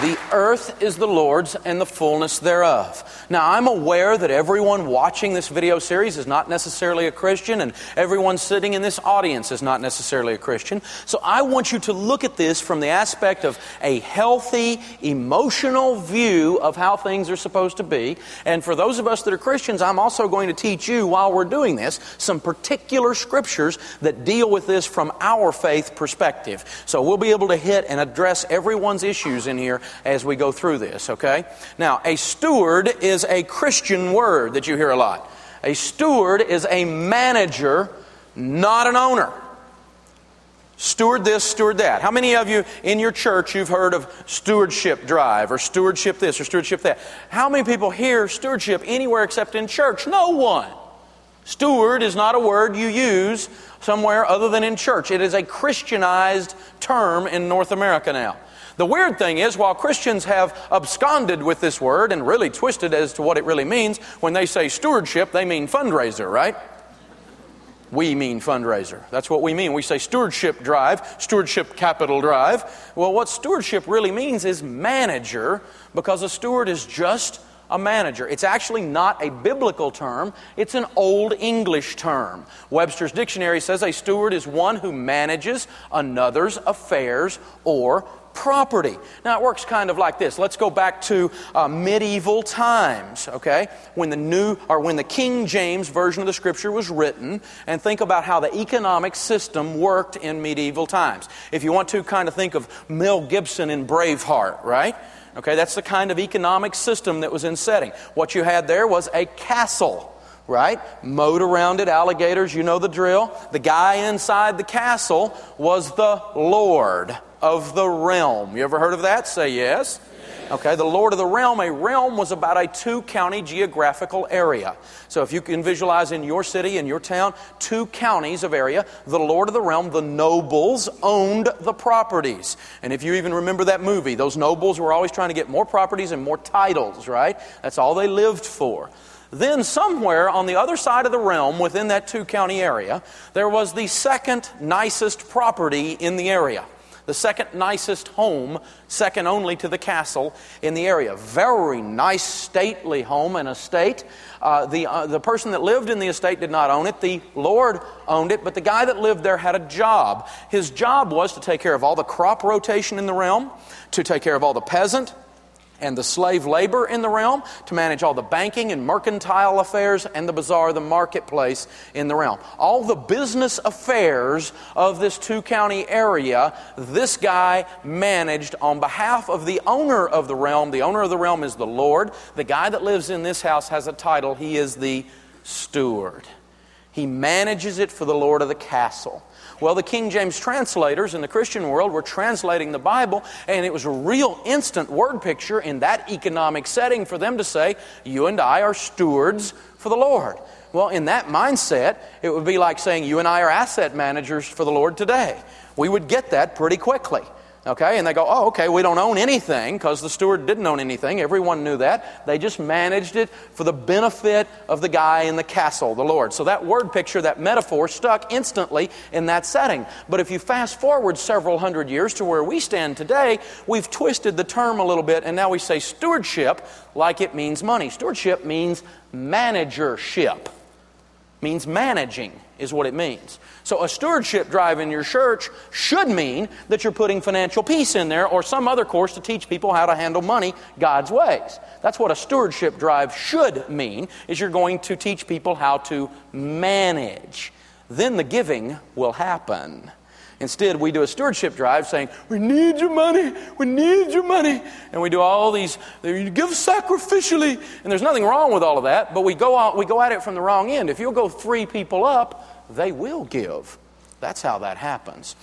The earth is the Lord's and the fullness thereof. Now, I'm aware that everyone watching this video series is not necessarily a Christian, and everyone sitting in this audience is not necessarily a Christian. So I want you to look at this from the aspect of a healthy, emotional view of how things are supposed to be. And for those of us that are Christians, I'm also going to teach you, while we're doing this, some particular scriptures that deal with this from our faith perspective. So we'll be able to hit and address everyone's issues in here as we go through this, okay? Now, a steward is a Christian word that you hear a lot. A steward is a manager, not an owner. Steward this, steward that. How many of you in your church you've heard of stewardship drive or stewardship this or stewardship that? How many people hear stewardship anywhere except in church? No one. Steward is not a word you use somewhere other than in church. It is a Christianized term in North America now. The weird thing is, while Christians have absconded with this word and really twisted as to what it really means, when they say stewardship, they mean fundraiser, right? We mean fundraiser. That's what we mean. We say stewardship drive, stewardship capital drive. Well, what stewardship really means is manager, because a steward is just a manager. It's actually not a biblical term. It's an Old English term. Webster's Dictionary says a steward is one who manages another's affairs or property. Now, it works kind of like this. Let's go back to medieval times, okay? When the King James Version of the Scripture was written, and think about how the economic system worked in medieval times. If you want to kind of think of Mel Gibson in Braveheart, right? Okay, that's the kind of economic system that was in setting. What you had there was a castle, right? Moat around it, alligators, you know the drill. The guy inside the castle was the Lord of the realm. You ever heard of that? Say yes. Okay, the Lord of the realm. A realm was about a 2-county geographical area. So if you can visualize in your city, in your town, 2 counties of area, the Lord of the realm, the nobles, owned the properties. And if you even remember that movie, those nobles were always trying to get more properties and more titles, right? That's all they lived for. Then somewhere on the other side of the realm, within that 2-county area, there was the second nicest property in the area. The second nicest home, second only to the castle in the area. Very nice, stately home and estate. The person that lived in the estate did not own it. The Lord owned it, but the guy that lived there had a job. His job was to take care of all the crop rotation in the realm, to take care of all the peasant and the slave labor in the realm, to manage all the banking and mercantile affairs and the bazaar, the marketplace in the realm. All the business affairs of this 2-county area, this guy managed on behalf of the owner of the realm. The owner of the realm is the Lord. The guy that lives in this house has a title. He is the steward. He manages it for the Lord of the castle. Well, the King James translators in the Christian world were translating the Bible, and it was a real instant word picture in that economic setting for them to say, you and I are stewards for the Lord. Well, in that mindset, it would be like saying you and I are asset managers for the Lord today. We would get that pretty quickly. Okay, and they go, oh, okay, we don't own anything, because the steward didn't own anything. Everyone knew that. They just managed it for the benefit of the guy in the castle, the Lord. So that word picture, that metaphor, stuck instantly in that setting. But if you fast forward several hundred years to where we stand today, we've twisted the term a little bit, and now we say stewardship like it means money. Stewardship means managership. Means managing is what it means. So a stewardship drive in your church should mean that you're putting financial peace in there or some other course to teach people how to handle money God's ways. That's what a stewardship drive should mean, is you're going to teach people how to manage. Then the giving will happen. Instead, we do a stewardship drive saying, we need your money, we need your money. And we do all these, you give sacrificially. And there's nothing wrong with all of that, but we go at it from the wrong end. If you'll go 3 people up, they will give. That's how that happens.